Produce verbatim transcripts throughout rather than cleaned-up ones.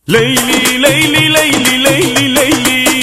لیلی لیلی لیلی لیلی لیلی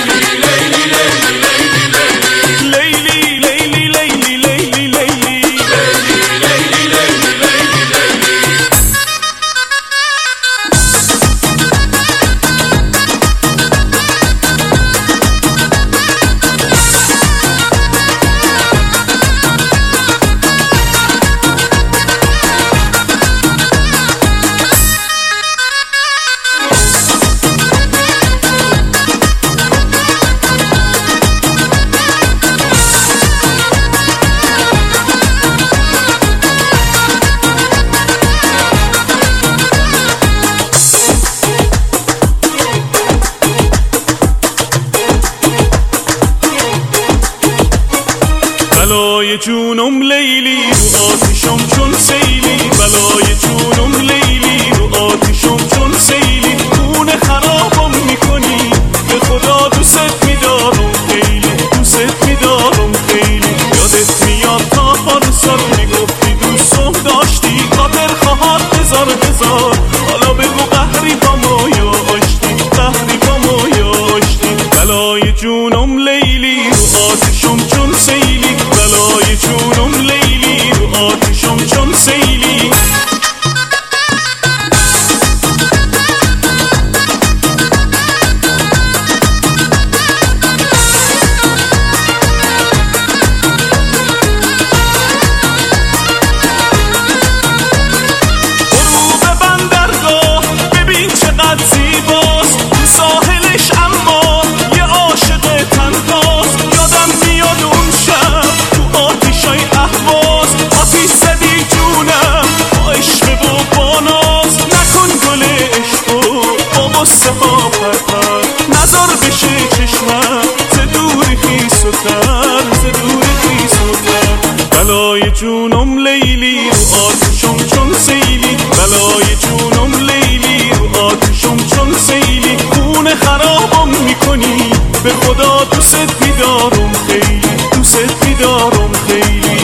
بلای جونم لیلی رو آتیشم چون سیلی، بلای جونم لیلی رو آتیشم چون سیلی، خونه خرابم میکنی به خدا دوست میدارم خیلی، دوست میدارم خیلی. یادت میاد تا پارسال میگفتی دوستم داشتی، خاطر خواهد هزار هزار. حالا بگو قهری با ما یا آشتی، قهری با ما یا آشتی. بلای جونم لیلی رو آتیشم چون سیلی، بلای جونم لیلی رو آتیشم چون سیلی. غروب بندرگاه ببین چقدر زیباست، تو ساحلش اما یه عاشق تنهاست. یادم میاد اون شب تو آتیشای اهواز، آتیش زدی جونم با عشق و با ناز. نکن گل عشقو با غصه ها پرپر، نزار بشه چشمم ز دوری خیس و تر، ز دوری خیس و تر. بلای جونم لیلی رو آتیشم چون سیلی، بلای جونم لیلی رو آتیشم چون سیلی، خونه خرابم میکنی به خدا دوست میدارم خیلی، دوست میدارم خیلی.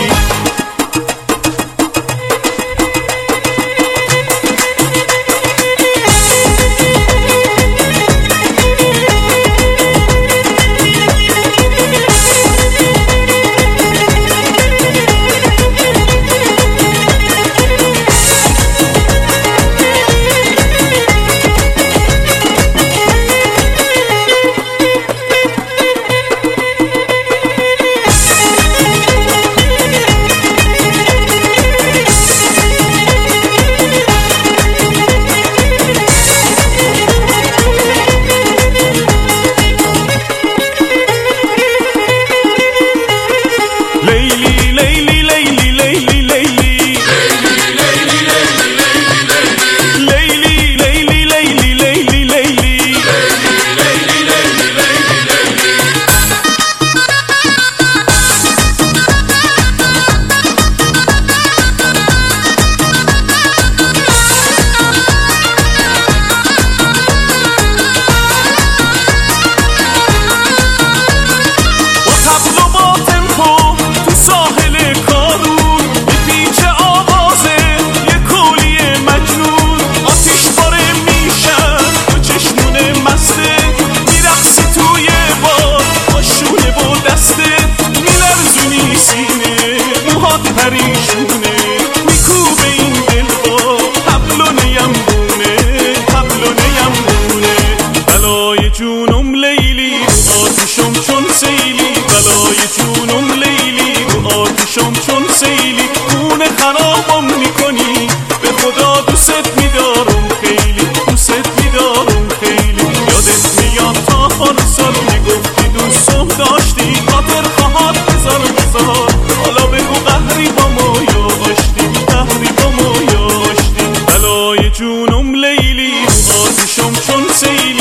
پریشونه میکوبه این دل با حبل و نیمونه، حبل و نیمونه. بلای جونم لیلی رو آتیشم چون سیلی، بلای جونم لیلی رو آتیشم چون سیلی، خونه خرابم میکنی به خدا دوست میدارم خیلی، دوست میدارم خیلی. یادت میاد تا پارسال میگفتی دوستم داشتی، خاطر خواهد هزار هزار. حالا بگو قهری با ما یا آشتی، قهری با ما یا آشتی. بلای جونم لیلی رو آتیشم چون سیلی،